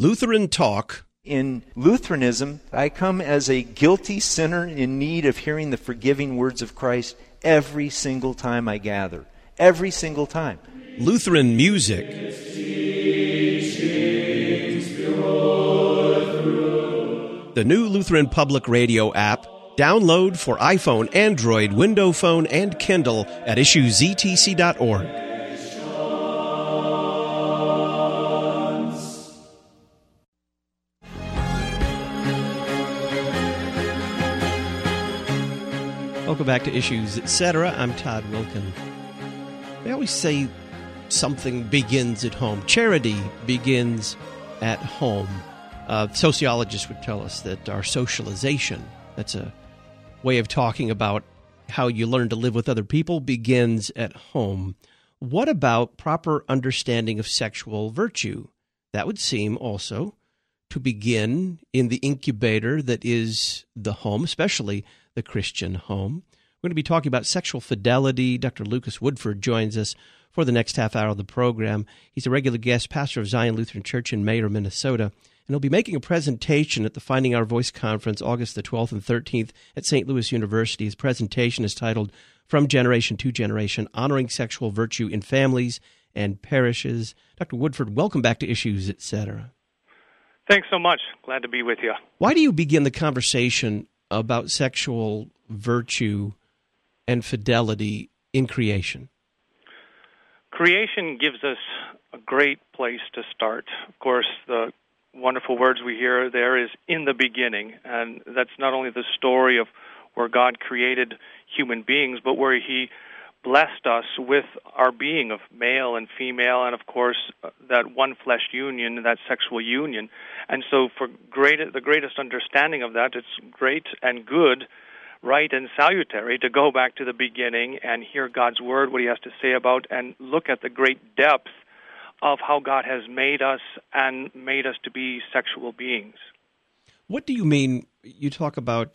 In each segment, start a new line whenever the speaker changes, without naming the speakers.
Lutheran Talk.
In Lutheranism, I come as a guilty sinner in need of hearing the forgiving words of Christ every single time I gather. Every single time.
Lutheran music. The new Lutheran Public Radio app. Download for iPhone, Android, Windows Phone, and Kindle at issuesetc.org. Welcome back to Issues, Etc. I'm Todd Wilkin. They always say something begins at home. Charity begins at home. Sociologists would tell us that our socialization, that's a way of talking about how you learn to live with other people, begins at home. What about proper understanding of sexual virtue? That would seem also to begin in the incubator that is the home, especially the Christian home. We're going to be talking about sexual fidelity. Dr. Lucas Woodford joins us for the next half hour of the program. He's a regular guest pastor of Zion Lutheran Church in Mayer, Minnesota, and he'll be making a presentation at the Finding Our Voice Conference August the 12th and 13th at St. Louis University. His presentation is titled From Generation to Generation, Honoring Sexual Virtue in Families and Parishes. Dr. Woodford, welcome back to Issues, Etc.
Thanks so much. Glad to be with you.
Why do you begin the conversation about sexual virtue and fidelity in creation?
Creation gives us a great place to start. Of course, the wonderful words we hear there is in the beginning, and that's not only the story of where God created human beings, but where He blessed us with our being of male and female, and of course that one flesh union, that sexual union. And so for the greatest understanding of that, it's great and good, right and salutary to go back to the beginning and hear God's Word, what He has to say about, and look at the great depth of how God has made us and made us to be sexual beings.
What do you mean? You talk about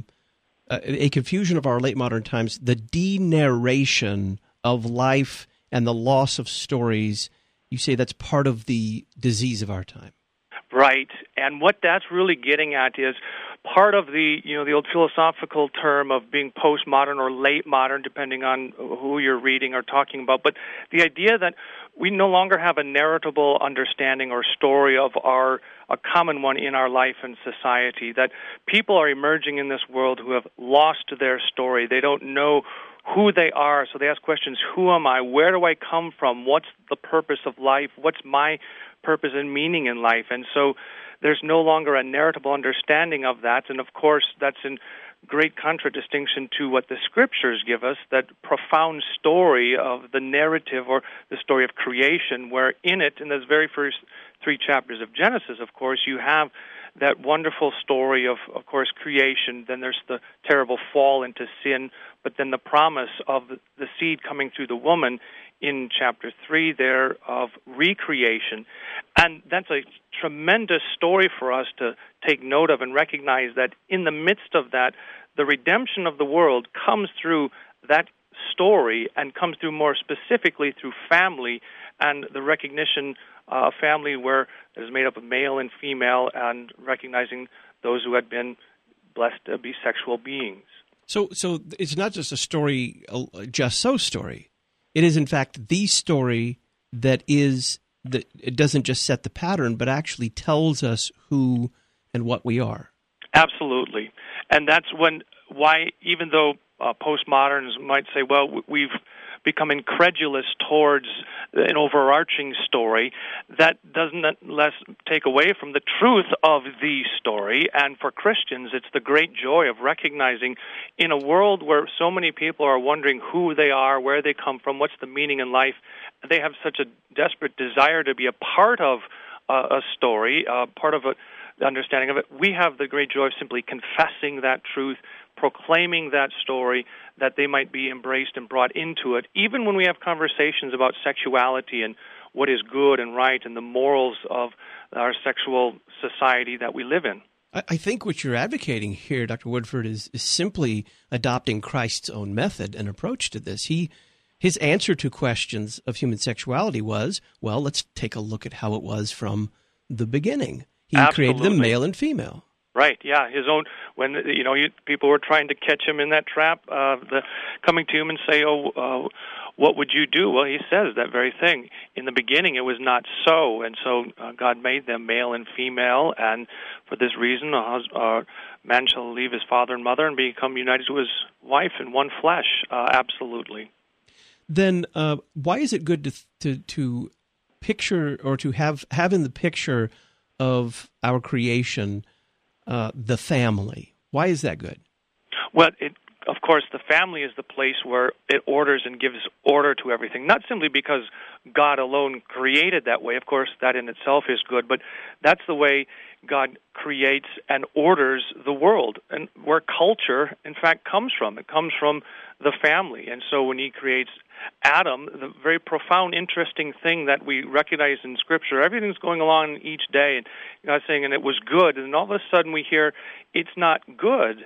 a confusion of our late modern times, the denarration of life and the loss of stories. You say that's part of the disease of our time.
Right, and what that's really getting at is part of the old philosophical term of being postmodern or late modern, depending on who you're reading or talking about, but the idea that we no longer have a narratable understanding or story of a common one in our life and society, that people are emerging in this world who have lost their story. They don't know who they are, so they ask questions, who am I? Where do I come from? What's the purpose of life? What's my purpose and meaning in life? And so there's no longer a narratable understanding of that, and of course that's in great contradistinction to what the Scriptures give us, that profound story of the narrative or the story of creation, where in it, in those very first 3 chapters of Genesis, of course, you have that wonderful story of course, creation. Then there's the terrible fall into sin, but then the promise of the seed coming through the woman in chapter 3 there of recreation. And that's a tremendous story for us to take note of and recognize that in the midst of that, the redemption of the world comes through that story and comes through more specifically through family and the recognition of family where it is made up of male and female and recognizing those who had been blessed to be sexual beings.
So it's not just a story, just so story. It is, in fact, the story that it doesn't just set the pattern, but actually tells us who and what we are.
Absolutely. And that's why even though postmoderns might say, well, we've become incredulous towards an overarching story, that doesn't less take away from the truth of the story. And for Christians, it's the great joy of recognizing in a world where so many people are wondering who they are, where they come from, what's the meaning in life, they have such a desperate desire to be a part of a story, part of the understanding of it. We have the great joy of simply confessing that truth, proclaiming that story, that they might be embraced and brought into it, even when we have conversations about sexuality and what is good and right and the morals of our sexual society that we live in.
I think what you're advocating here, Dr. Woodford, is simply adopting Christ's own method and approach to this. His answer to questions of human sexuality was, well, let's take a look at how it was from the beginning. He
Absolutely.
created them male and female.
Right, yeah, his own, when, people were trying to catch him in that trap, coming to him and say, what would you do? Well, he says that very thing. In the beginning, it was not so, and so God made them male and female, and for this reason, a man shall leave his father and mother and become united to his wife in one flesh. Absolutely.
Then why is it good to picture, or to have in the picture of our creation the family? Why is that good?
Well, of course, the family is the place where it orders and gives order to everything, not simply because God alone created that way. Of course, that in itself is good, but that's the way God creates and orders the world, and where culture, in fact, comes from. It comes from the family. And so when he creates Adam, the very profound, interesting thing that we recognize in Scripture, everything's going along each day, and God's saying, and it was good, and all of a sudden we hear, it's not good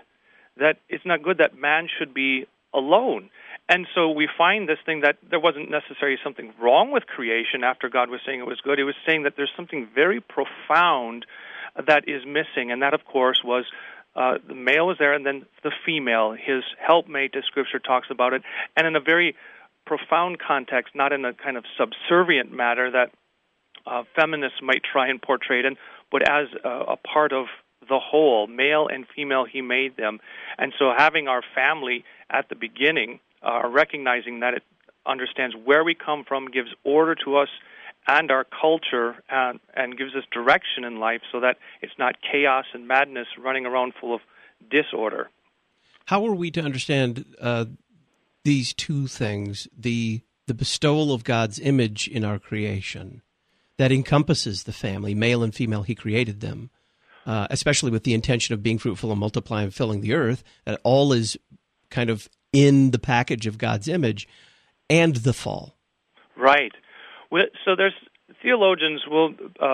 that man should be alone. And so we find this thing that there wasn't necessarily something wrong with creation after God was saying it was good. He was saying that there's something very profound that is missing, and that, of course, was the male was there, and then the female, his helpmate, as Scripture talks about it, and in a very profound context, not in a kind of subservient matter that feminists might try and portray it in, but as a part of the whole, male and female, he made them. And so having our family at the beginning, recognizing that it understands where we come from, gives order to us and our culture, and gives us direction in life so that it's not chaos and madness running around full of disorder.
How are we to understand these two things, the bestowal of God's image in our creation that encompasses the family, male and female, he created them, especially with the intention of being fruitful and multiplying and filling the earth, that all is kind of in the package of God's image, and the fall. Right.
So there's theologians will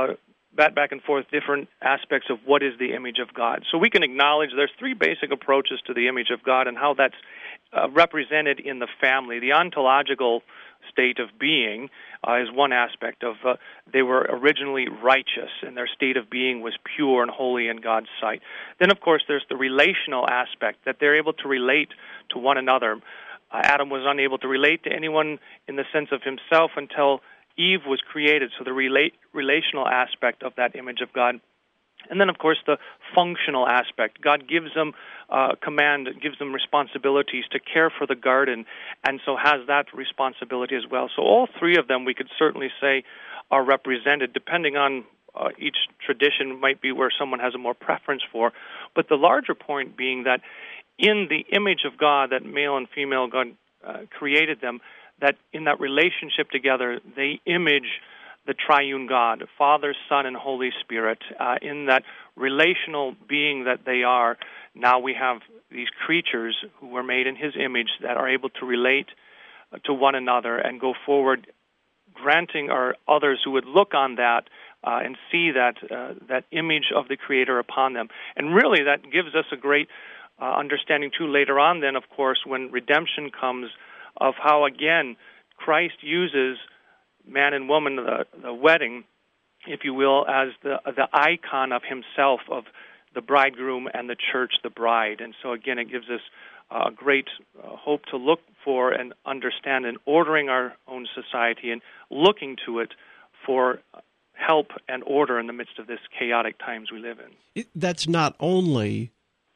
bat back and forth different aspects of what is the image of God. So we can acknowledge there's three basic approaches to the image of God and how that's represented in the family. The ontological state of being is one aspect of they were originally righteous and their state of being was pure and holy in God's sight. Then, of course, there's the relational aspect, that they're able to relate to one another. Adam was unable to relate to anyone in the sense of himself until Eve was created, so the relational aspect of that image of God. And then, of course, the functional aspect. God gives them command, gives them responsibilities to care for the garden, and so has that responsibility as well. So all three of them, we could certainly say, are represented, depending on each tradition might be where someone has a more preference for. But the larger point being that in the image of God, that male and female God created them, that in that relationship together, they image the triune God, Father, Son, and Holy Spirit. In that relational being that they are, now we have these creatures who were made in His image that are able to relate to one another and go forward, granting our others who would look on that and see that image of the Creator upon them. And really that gives us a great understanding, too, later on then, of course, when redemption comes, of how, again, Christ uses man and woman, the wedding, if you will, as the icon of himself, of the bridegroom, and the church, the bride. And so, again, it gives us a great hope to look for and understand in ordering our own society and looking to it for help and order in the midst of this chaotic times we live in.
That's not only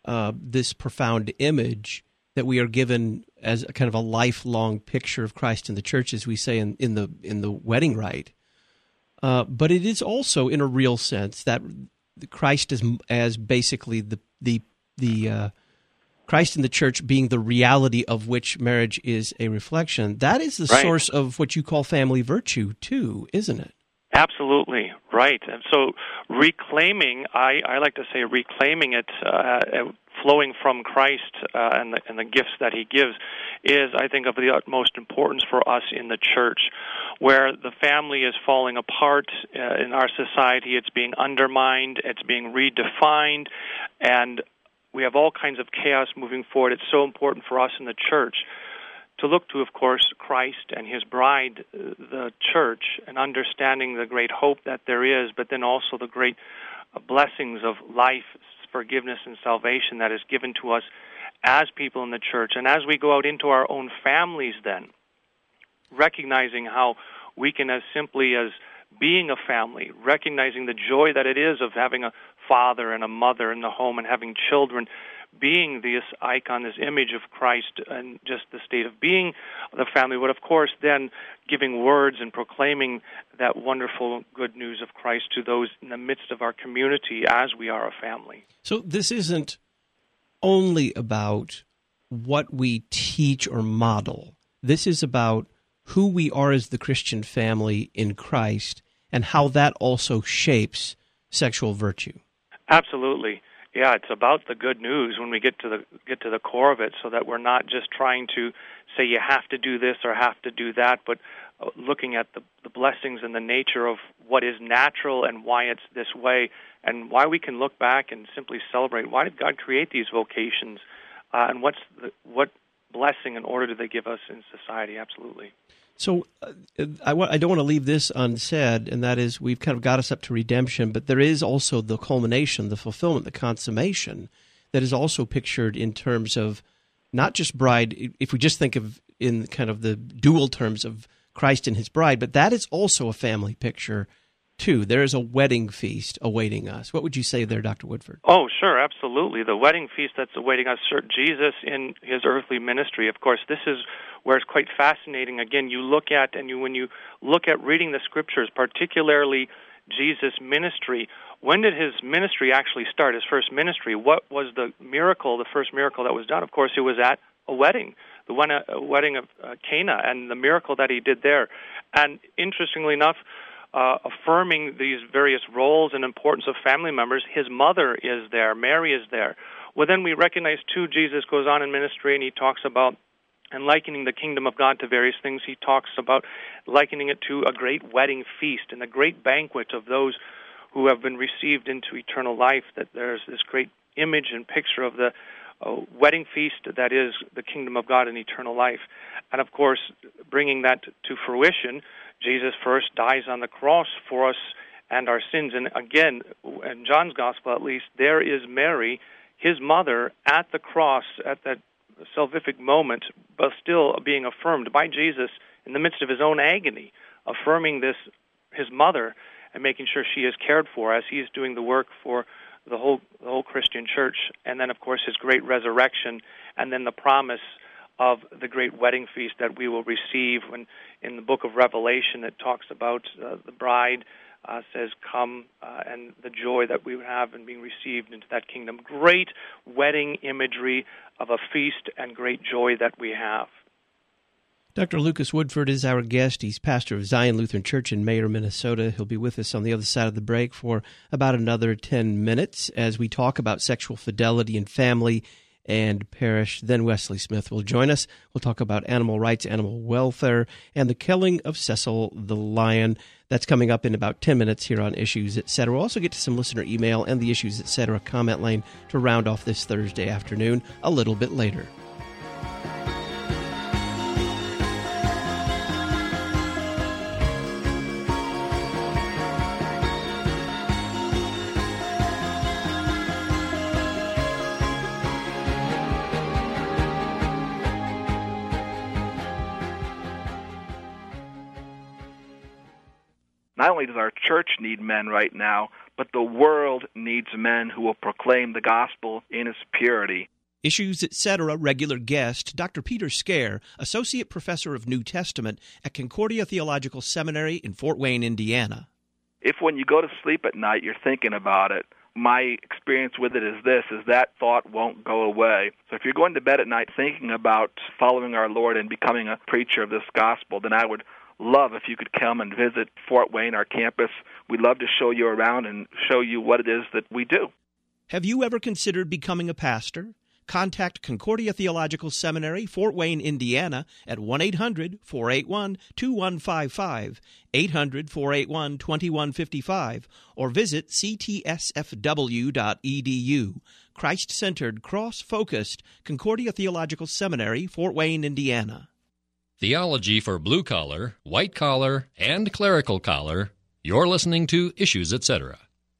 this profound image that we are given as a kind of a lifelong picture of Christ in the church, as we say in the wedding rite, but it is also, in a real sense, that Christ is as basically the Christ in the church being the reality of which marriage is a reflection. That is the source of what you call family virtue, too, isn't it?
Absolutely, right. And so reclaiming, I like to say reclaiming it, flowing from Christ and the gifts that He gives, is, I think, of the utmost importance for us in the church, where the family is falling apart in our society. It's being undermined, it's being redefined, and we have all kinds of chaos moving forward. It's so important for us in the church to look to, of course, Christ and his bride, the church, and understanding the great hope that there is, but then also the great blessings of life, forgiveness, and salvation that is given to us as people in the church. And as we go out into our own families then, recognizing how we can, as simply as being a family, recognizing the joy that it is of having a father and a mother in the home and having children, being this icon, this image of Christ, and just the state of being the family, but of course then giving words and proclaiming that wonderful good news of Christ to those in the midst of our community as we are a family.
So this isn't only about what we teach or model. This is about who we are as the Christian family in Christ and how that also shapes sexual virtue.
Absolutely. Yeah, it's about the good news when we get to the core of it, so that we're not just trying to say you have to do this or have to do that, but looking at the blessings and the nature of what is natural and why it's this way, and why we can look back and simply celebrate. Why did God create these vocations, and what blessing and order do they give us in society? Absolutely.
So I don't want to leave this unsaid, and that is we've kind of got us up to redemption, but there is also the culmination, the fulfillment, the consummation that is also pictured in terms of not just bride, if we just think of in kind of the dual terms of Christ and his bride, but that is also a family picture too. There is a wedding feast awaiting us. What would you say there, Dr. Woodford?
Oh, sure, absolutely. The wedding feast that's awaiting us, Jesus in his earthly ministry. Of course, this is where it's quite fascinating. Again, when you look at reading the scriptures, particularly Jesus' ministry, when did his ministry actually start, his first ministry? What was the first miracle that was done? Of course, it was at a wedding, the wedding of Cana, and the miracle that he did there. And interestingly enough, affirming these various roles and importance of family members, his mother is there, Mary is there. Well, then we recognize, too, Jesus goes on in ministry and he talks about and likening the kingdom of God to various things. He talks about likening it to a great wedding feast and a great banquet of those who have been received into eternal life, that there's this great image and picture of the wedding feast that is the kingdom of God and eternal life. And, of course, bringing that to fruition, Jesus first dies on the cross for us and our sins. And again, in John's Gospel at least, there is Mary, his mother, at the cross at that salvific moment, but still being affirmed by Jesus in the midst of his own agony, affirming this, his mother, and making sure she is cared for as he is doing the work for the whole Christian church. And then, of course, his great resurrection, and then the promise of the great wedding feast that we will receive when in the book of Revelation it talks about the bride says, come, and the joy that we would have in being received into that kingdom. Great wedding imagery of a feast and great joy that we have.
Dr. Lucas Woodford is our guest. He's pastor of Zion Lutheran Church in Mayer, Minnesota. He'll be with us on the other side of the break for about another 10 minutes as we talk about sexual fidelity in family and parish. Then Wesley Smith will join us. We'll talk about animal rights, animal welfare, and the killing of Cecil the lion. That's coming up in about 10 minutes here on Issues, Etc. We'll also get to some listener email and the Issues, Etc. comment lane to round off this Thursday afternoon a little bit later.
Not only does our church need men right now, but the world needs men who will proclaim the gospel in its purity.
Issues, Etc. regular guest, Dr. Peter Scare, Associate Professor of New Testament at Concordia Theological Seminary in Fort Wayne, Indiana.
If when you go to sleep at night you're thinking about it, my experience with it is that thought won't go away. So if you're going to bed at night thinking about following our Lord and becoming a preacher of this gospel, then I would love if you could come and visit Fort Wayne, our campus. We'd love to show you around and show you what it is that we do.
Have you ever considered becoming a pastor? Contact Concordia Theological Seminary, Fort Wayne, Indiana, at 1-800-481-2155, 800-481-2155, or visit ctsfw.edu. Christ-centered, cross-focused Concordia Theological Seminary, Fort Wayne, Indiana.
Theology for blue collar, white collar, and clerical collar. You're listening to Issues, Etc.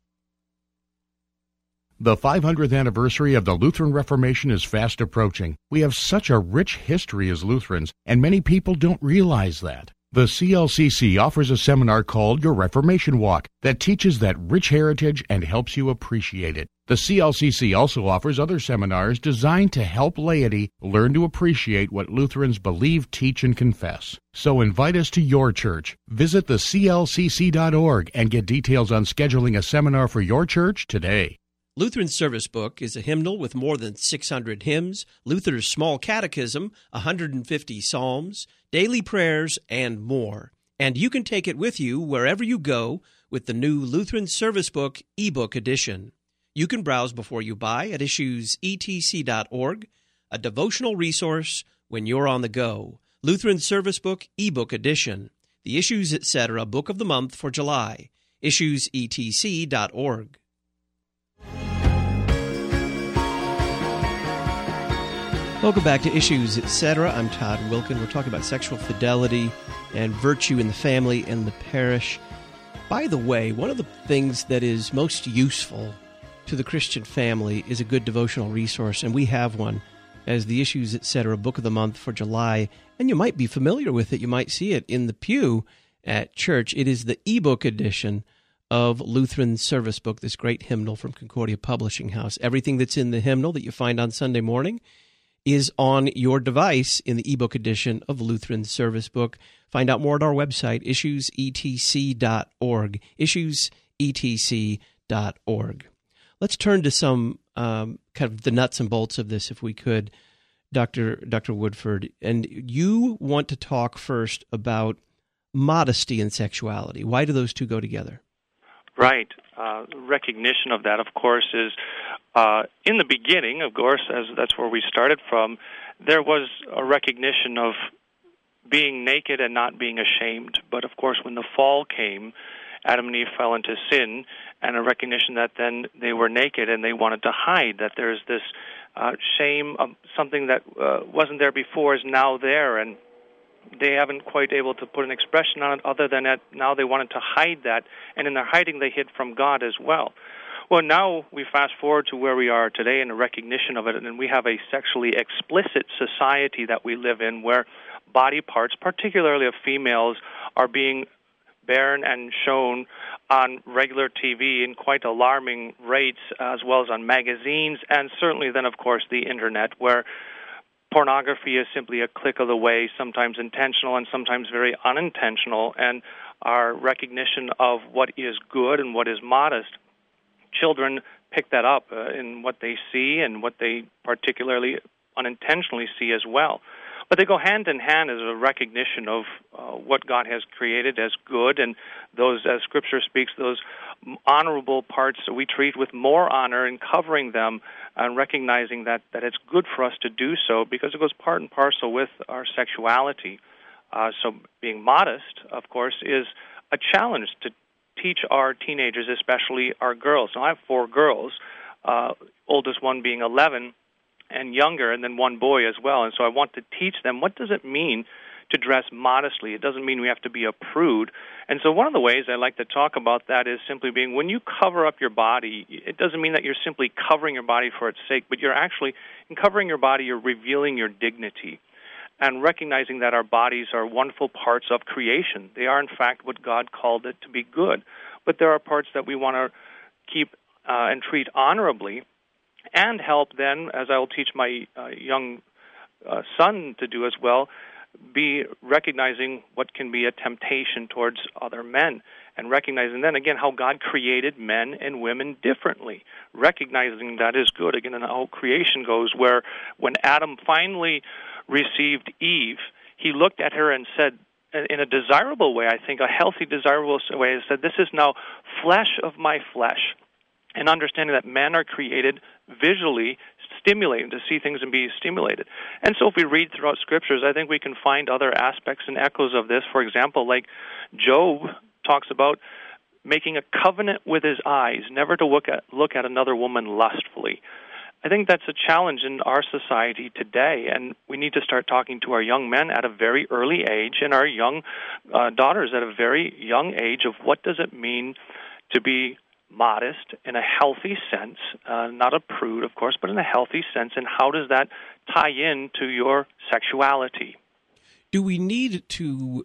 The 500th anniversary of the Lutheran Reformation is fast approaching. We have such a rich history as Lutherans, and many people don't realize that. The CLCC offers a seminar called Your Reformation Walk that teaches that rich heritage and helps you appreciate it. The CLCC also offers other seminars designed to help laity learn to appreciate what Lutherans believe, teach, and confess. So invite us to your church. Visit theclcc.org and get details on scheduling a seminar for your church today.
Lutheran Service Book is a hymnal with more than 600 hymns, Luther's Small Catechism, 150 psalms, daily prayers, and more. And you can take it with you wherever you go with the new Lutheran Service Book ebook edition. You can browse before you buy at issuesetc.org, a devotional resource when you're on the go. Lutheran Service Book ebook edition, the Issues Etc. Book of the Month for July, issuesetc.org. Welcome back to Issues, Etc. I'm Todd Wilkin. We're talking about sexual fidelity and virtue in the family and the parish. By the way, one of the things that is most useful to the Christian family is a good devotional resource, and we have one as the Issues, Etc. Book of the Month for July, and you might be familiar with it. You might see it in the pew at church. It is the ebook edition of Lutheran Service Book, this great hymnal from Concordia Publishing House. Everything that's in the hymnal that you find on Sunday morning is on your device in the ebook edition of Lutheran Service Book. Find out more at our website, issuesetc.org, issuesetc.org. Let's turn to some kind of the nuts and bolts of this, if we could, Dr. Woodford. And you want to talk first about modesty and sexuality. Why do those two go together?
Right. Recognition of that, of course, is in the beginning, of course, as that's where we started from, there was a recognition of being naked and not being ashamed. But, of course, when the fall came, Adam and Eve fell into sin, and a recognition that then they were naked and they wanted to hide, that there's this shame of something that wasn't there before is now there, and they haven't quite able to put an expression on it other than that now they wanted to hide that, and in their hiding they hid from God as well. Well, now we fast forward to where we are today in a recognition of it, and we have a sexually explicit society that we live in where body parts, particularly of females, are being bared and shown on regular TV in quite alarming rates, as well as on magazines, and certainly then, of course, the Internet, where pornography is simply a click of the way, sometimes intentional and sometimes very unintentional, and our recognition of what is good and what is modest. Children pick that up in what they see and what they particularly unintentionally see as well. But they go hand in hand as a recognition of what God has created as good, and those, as Scripture speaks, those honorable parts that we treat with more honor and covering them and recognizing that it's good for us to do so because it goes part and parcel with our sexuality. So being modest, of course, is a challenge to teach our teenagers, especially our girls. Now, I have 4 girls, oldest one being 11 and younger, and then 1 boy as well. And so I want to teach them, what does it mean to dress modestly? It doesn't mean we have to be a prude. And so one of the ways I like to talk about that is simply being, when you cover up your body, it doesn't mean that you're simply covering your body for its sake, but you're actually, in covering your body, you're revealing your dignity and recognizing that our bodies are wonderful parts of creation. They are, in fact, what God called it to be good. But there are parts that we want to keep and treat honorably and help then, as I will teach my young son to do as well, be recognizing what can be a temptation towards other men, and recognizing then again how God created men and women differently, recognizing that is good again, and how creation goes, where when Adam finally received Eve, he looked at her and said, in a desirable way, I think, a healthy, desirable way, he said, "This is now flesh of my flesh," and understanding that men are created visually stimulated, to see things and be stimulated. And so if we read throughout Scriptures, I think we can find other aspects and echoes of this. For example, like Job talks about making a covenant with his eyes, never to look at another woman lustfully. I think that's a challenge in our society today, and we need to start talking to our young men at a very early age and our young daughters at a very young age of what does it mean to be modest in a healthy sense, not a prude, of course, but in a healthy sense, and how does that tie into your sexuality?
Do we need to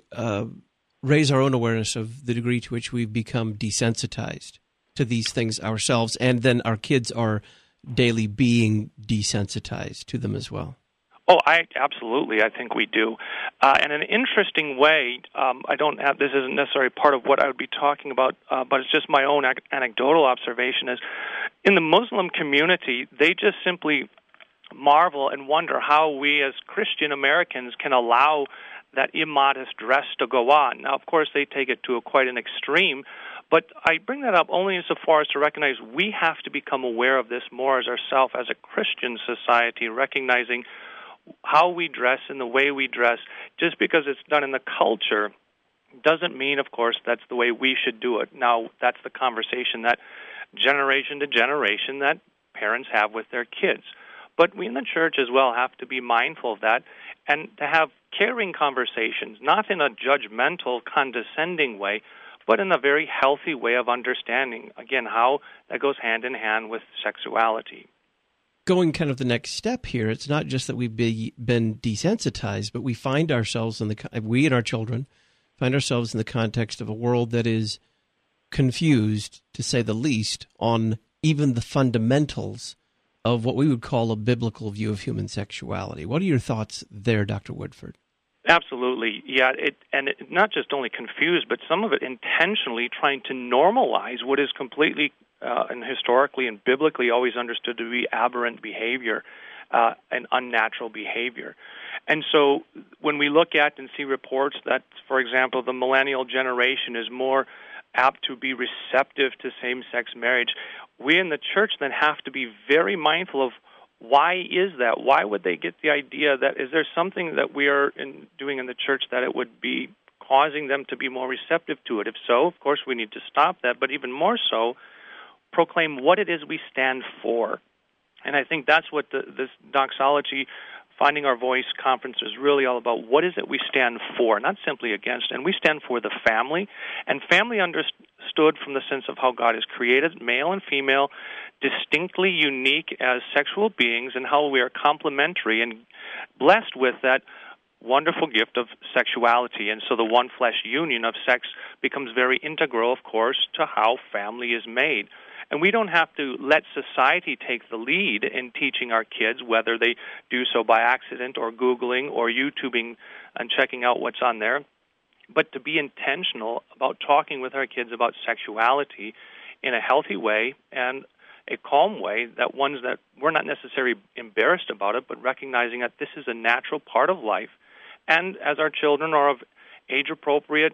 raise our own awareness of the degree to which we've become desensitized to these things ourselves, and then our kids are daily being desensitized to them as well?
Oh, absolutely. I think we do. And in an interesting way, this isn't necessarily part of what I would be talking about, but it's just my own anecdotal observation is in the Muslim community, they just simply marvel and wonder how we as Christian Americans can allow that immodest dress to go on. Now, of course, they take it to quite an extreme, but I bring that up only insofar as to recognize we have to become aware of this more as ourselves as a Christian society, recognizing how we dress and the way we dress. Just because it's done in the culture doesn't mean, of course, that's the way we should do it. Now, that's the conversation that generation to generation that parents have with their kids. But we in the church as well have to be mindful of that and to have caring conversations, not in a judgmental, condescending way, but in a very healthy way of understanding, again, how that goes hand in hand with sexuality.
Going kind of the next step here, it's not just that we've been desensitized, but we find ourselves we and our children find ourselves in the context of a world that is confused, to say the least, on even the fundamentals of what we would call a biblical view of human sexuality. What are your thoughts there, Dr. Woodford?
Absolutely, yeah. Not just only confused, but some of it intentionally trying to normalize what is completely and historically and biblically always understood to be aberrant behavior and unnatural behavior. And so when we look at and see reports that, for example, the millennial generation is more apt to be receptive to same-sex marriage, we in the church then have to be very mindful of why is that? Why would they get the idea that, is there something that we are doing in the church that it would be causing them to be more receptive to it? If so, of course, we need to stop that, but even more so, proclaim what it is we stand for. And I think that's what this Doxology Finding Our Voice conference is really all about. What is it we stand for, not simply against? And we stand for the family, and family understood from the sense of how God has created male and female, distinctly unique as sexual beings, and how we are complementary and blessed with that wonderful gift of sexuality. And so the one flesh union of sex becomes very integral, of course, to how family is made. And we don't have to let society take the lead in teaching our kids, whether they do so by accident or Googling or YouTubing and checking out what's on there, but to be intentional about talking with our kids about sexuality in a healthy way and a calm way, that ones that we're not necessarily embarrassed about it, but recognizing that this is a natural part of life. And as our children are of age-appropriate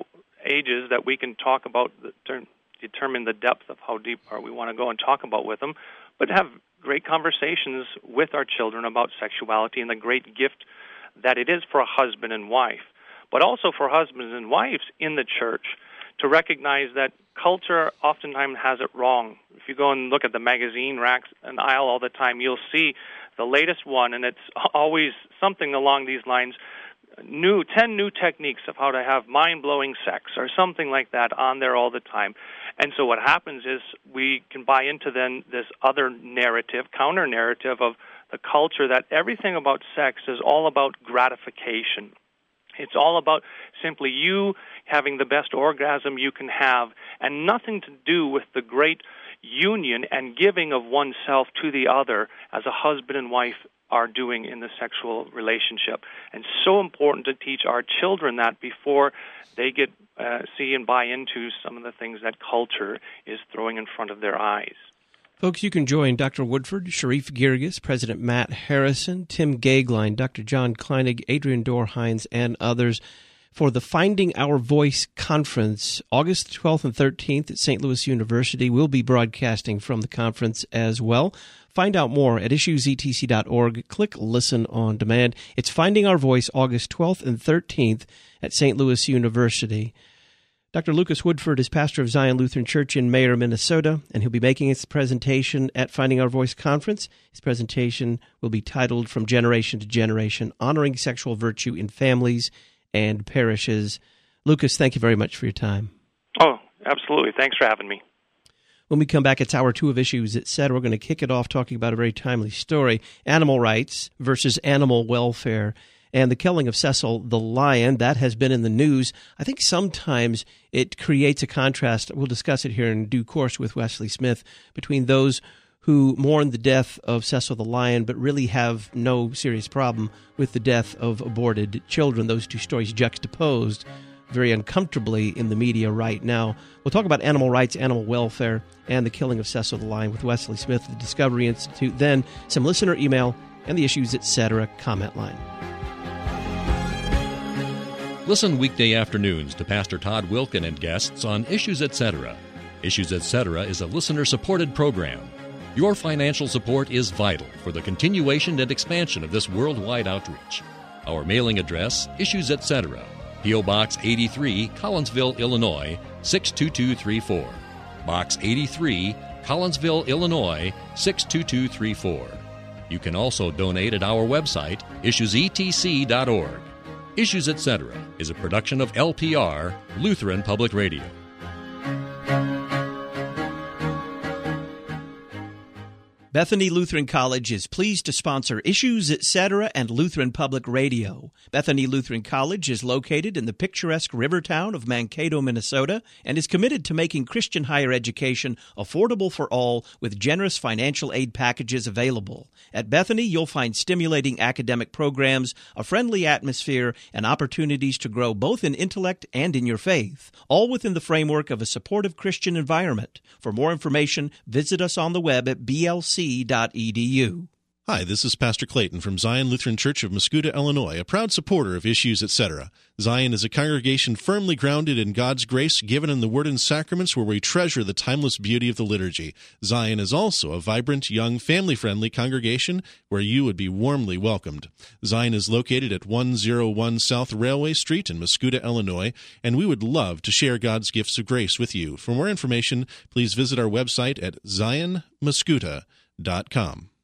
ages that we can talk about, determine the depth of how deep we want to go and talk about with them, but have great conversations with our children about sexuality and the great gift that it is for a husband and wife, but also for husbands and wives in the church to recognize that culture oftentimes has it wrong. If you go and look at the magazine racks and aisle all the time, you'll see the latest one, and it's always something along these lines, 10 new techniques of how to have mind-blowing sex or something like that on there all the time. And so what happens is we can buy into then this other narrative, counter-narrative of the culture that everything about sex is all about gratification. It's all about simply you having the best orgasm you can have and nothing to do with the great union and giving of oneself to the other as a husband and wife are doing in the sexual relationship. And so important to teach our children that before they get see and buy into some of the things that culture is throwing in front of their eyes.
Folks, you can join Dr. Woodford, Sharif Girgis, President Matt Harrison, Tim Gagline, Dr. John Kleinig, Adrian Dorr-Hines, and others for the Finding Our Voice Conference, August 12th and 13th at St. Louis University. We'll be broadcasting from the conference as well. Find out more at issuesetc.org. Click Listen on Demand. It's Finding Our Voice, August 12th and 13th at St. Louis University. Dr. Lucas Woodford is pastor of Zion Lutheran Church in Mayer, Minnesota, and he'll be making his presentation at Finding Our Voice Conference. His presentation will be titled From Generation to Generation, Honoring Sexual Virtue in Families and Parishes. Lucas, thank you very much for your time.
Oh, absolutely. Thanks for having me.
When we come back, it's Hour 2 of Issues, etc. We're going to kick it off talking about a very timely story, animal rights versus animal welfare. And the killing of Cecil the lion, that has been in the news. I think sometimes it creates a contrast, we'll discuss it here in due course with Wesley Smith, between those who mourn the death of Cecil the lion but really have no serious problem with the death of aborted children. Those two stories juxtaposed very uncomfortably in the media right now. We'll talk about animal rights, animal welfare, and the killing of Cecil the lion with Wesley Smith of the Discovery Institute. Then some listener email and the Issues, etc. comment line.
Listen weekday afternoons to Pastor Todd Wilken and guests on Issues Etc. Issues Etc. is a listener-supported program. Your financial support is vital for the continuation and expansion of this worldwide outreach. Our mailing address, Issues Etc., P.O. Box 83, Collinsville, Illinois, 62234. Box 83, Collinsville, Illinois, 62234. You can also donate at our website, issuesetc.org. Issues Etc. is a production of LPR, Lutheran Public Radio.
Bethany Lutheran College is pleased to sponsor Issues, Etc. and Lutheran Public Radio. Bethany Lutheran College is located in the picturesque river town of Mankato, Minnesota, and is committed to making Christian higher education affordable for all with generous financial aid packages available. At Bethany, you'll find stimulating academic programs, a friendly atmosphere, and opportunities to grow both in intellect and in your faith, all within the framework of a supportive Christian environment. For more information, visit us on the web at blc.edu.
Hi, this is Pastor Clayton from Zion Lutheran Church of Mascoutah, Illinois, a proud supporter of Issues, etc. Zion is a congregation firmly grounded in God's grace given in the Word and Sacraments, where we treasure the timeless beauty of the liturgy. Zion is also a vibrant, young, family-friendly congregation where you would be warmly welcomed. Zion is located at 101 South Railway Street in Mascoutah, Illinois, and we would love to share God's gifts of grace with you. For more information, please visit our website at zionmascoutah.com.